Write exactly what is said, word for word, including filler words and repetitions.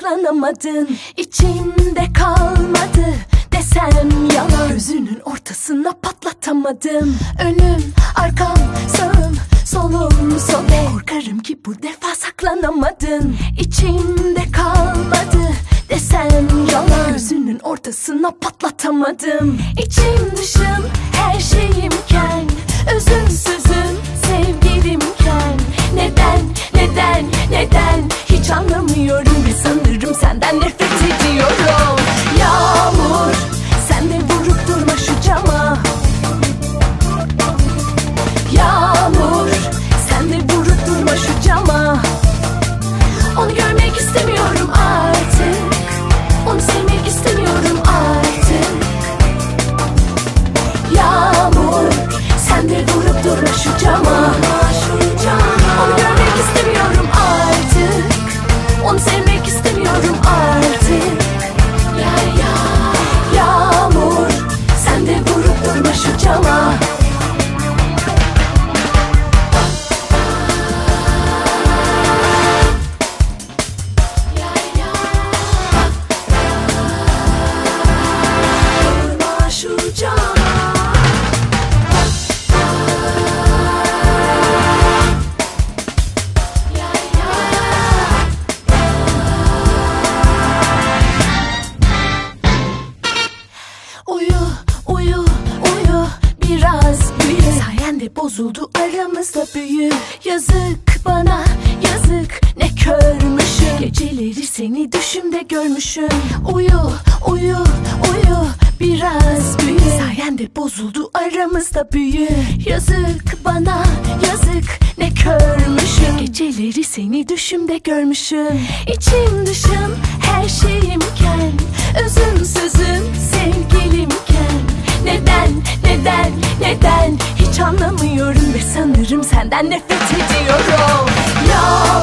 saklanamadın. İçimde kalmadı desem yalan. Gözünün ortasına patlatamadım. Önüm, arkam, sağım, solum, sobe. Korkarım ki bu defa saklanamadın. İçimde kalmadı desem yalan. Gözünün ortasına patlatamadım. İçim dışım her şeyimken, özüm sözüm sevgilimken. Neden, neden, neden hiç anlamıyorum ve sanırım senden nefret ediyorum. Yağmur, sen de vurup durma şu cama. Yağmur, sen de vurup durma şu cama. Onu görmek istemiyorum artık. Onu sevmek istemiyorum artık. Yağmur, sen de vurup durma şu cama. Onu görmek istemiyorum artık. Onu sevmek istemiyorum artık. Ya ya. Yağmur, sen de vurup durma şu cama. Bozuldu aramızda büyü. Yazık bana, yazık ne körmüşüm. Geceleri seni düşümde görmüşüm. Uyu, uyu, uyu biraz büyü. Sayende bozuldu aramızda büyü. Yazık bana, yazık ne körmüşüm. Geceleri seni düşümde görmüşüm. İçim dışım her şeyimken, özüm sözüm sevgilimken. Neden, neden, neden hiç anlamıyorum ve sanırım senden nefret ediyorum. Ya